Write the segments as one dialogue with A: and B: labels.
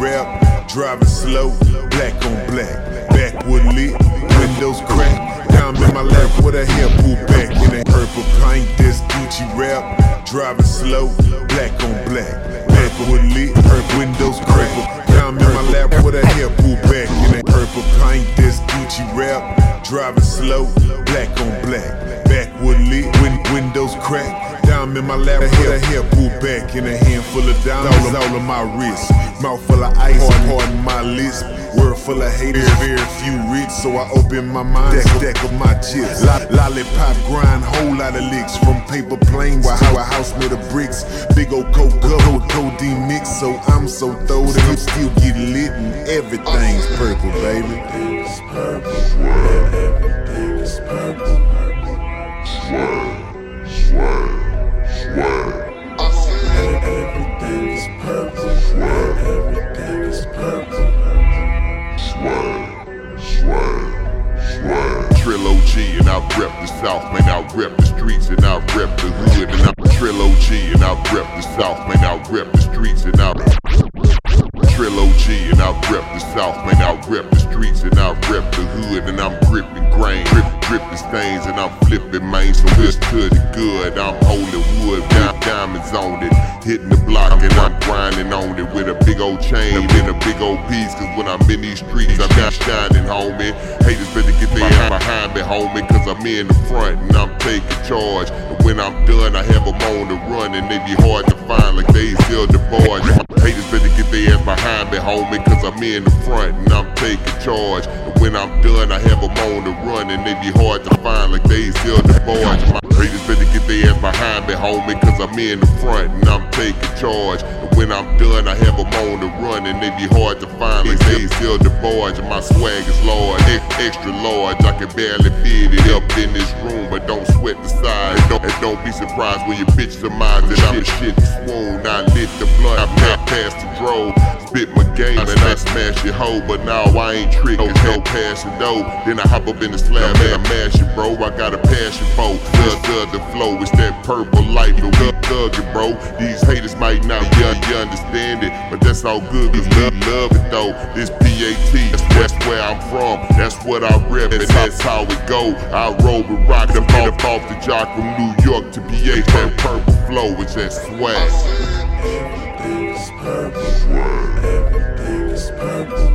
A: rap, driving slow, black on black, backwood lit, windows cracked, diamond in my lap with a hair pulled back in a purple paint. This Gucci rap, driving slow, black on black, backwood lit, windows cracked, diamond in my lap with a hair pulled back in a purple paint. This Gucci rap, driving slow, black on black, backwood lit, windows cracked. Diamond in my lap, a hair pulled back in a handful of diamonds all on my wrist. Mouth full of ice, pardon my lisp. World full of haters, very few rich, so I open my mind, deck of my chips. Lollipop grind, whole lot of licks from paper planes to a house made of bricks. Big old codeine mix, so I'm so throwed and you still get lit and everything's purple, baby.
B: Everything is purple, everything is purple. Swag, swag. Everything is purple. Everything is purple.
C: Trillo G and I rep the South, man, I rep the streets and I rep the hood. And I'm Trillo G and I rep the South, man, I rep the streets and I Trillo G and I rep the South, man, I rep the streets and I rep the hood. And I'm gripping grain, dripping stains and I'm flipping main. So this to the good, I'm holding wood, diamonds on it, hitting the block and I'm grinding on it with a big old chain and a big old piece. Cause when I'm in these streets, I'm not shining, homie. Haters better get their ass behind me, homie. Cause I'm in the front and I'm taking charge. And when I'm done, I have them on the run and they be hard to find like they still the boys. Haters better get their ass behind me, homie. Cause I'm in the front and I'm taking charge. And when I'm done, I have them on the run and they be hard to find like they still the boys. Haters better get their ass behind me, homie. Cause I'm in the front and I'm taking charge. And when I'm done, I have them on the run and they be hard to find like they still the boys. And my swag is large, extra large. I can barely fit it up in this room, but don't sweat the size. And don't be surprised when your bitch surmise that I'm a shit swoon. I lit the blunt, I passed the drove, spit my game and I smash your hoe. But now I ain't trick, no passion though. Then I hop up in the slab and I mash it, bro. I got a passion for the flow. It's that purple light, no thuggin', bro. These haters might not understand it, but that's all good, cause love it though. This PAT, that's where I'm from, that's what I rep, and that's how it go. I roll with rock, I'm off the jock from New York to PA. That purple flow, it's that swag.
B: Everything is purple. Everything is purple.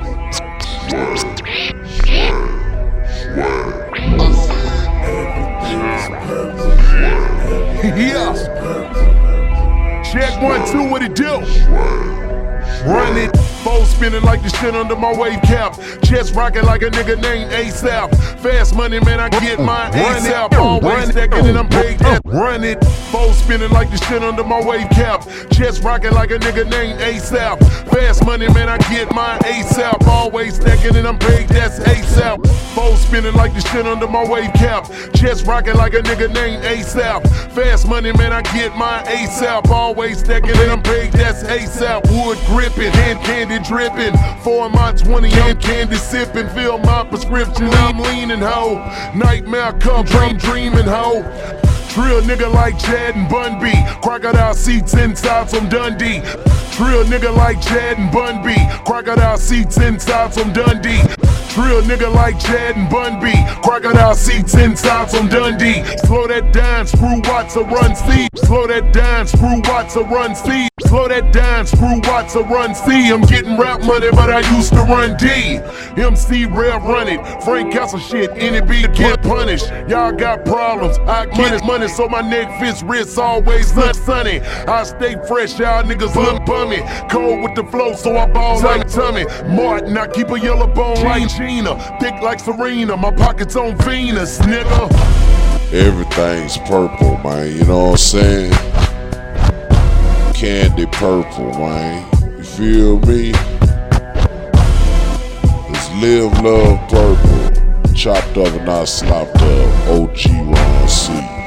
A: Yeah. Check 1, 2, what it do? Run it. Foes spinning like the shit under my wave cap. Chest rocking like a nigga named ASAP. Fast money, man, I get mine ASAP. Always stacking and I'm paid that. Run it. Foes spinning like the shit under my wave cap. Chest rocking like a nigga named ASAP. Fast money, man, I get mine ASAP. Always stacking and I'm paid, that's ASAP. Foes spinning like the shit under my wave cap. Chest rocking like a nigga named ASAP. Fast money, man, I get mine ASAP. Always stacking and I'm paid, that's ASAP. Wood gripping, hand candy dripping. 4 in my 20, I'm candy sipping. Fill my prescription, I'm leaning, ho. Nightmare come, dreaming, ho. Trill nigga like Chad and Bun B. Crocodile seats inside from Dundee. Trill nigga like Chad and Bun B. Crocodile seats inside from Dundee. Trill nigga like Chad and Bun B. Crocodile seats inside from Dundee. Slow that down, screw Watts or run C. Slow that down, screw Watts or run C. Slow that down, screw Watts or run C. I'm getting rap money, but I used to run D. MC Rev run it. Frank Castle shit, any beat get punished. Y'all got problems, I get money, so my neck fits wrists always sunny. I stay fresh, y'all niggas look bummy. Cold with the flow, so I ball like Tommy Martin. I keep a yellow bone like Gina, thick like Serena. My pockets on Venus, nigga.
D: Everything's purple, man. You know what I'm saying? Candy purple, man. You feel me? It's live, love, purple. Chopped up and not slopped up. OG Ron C.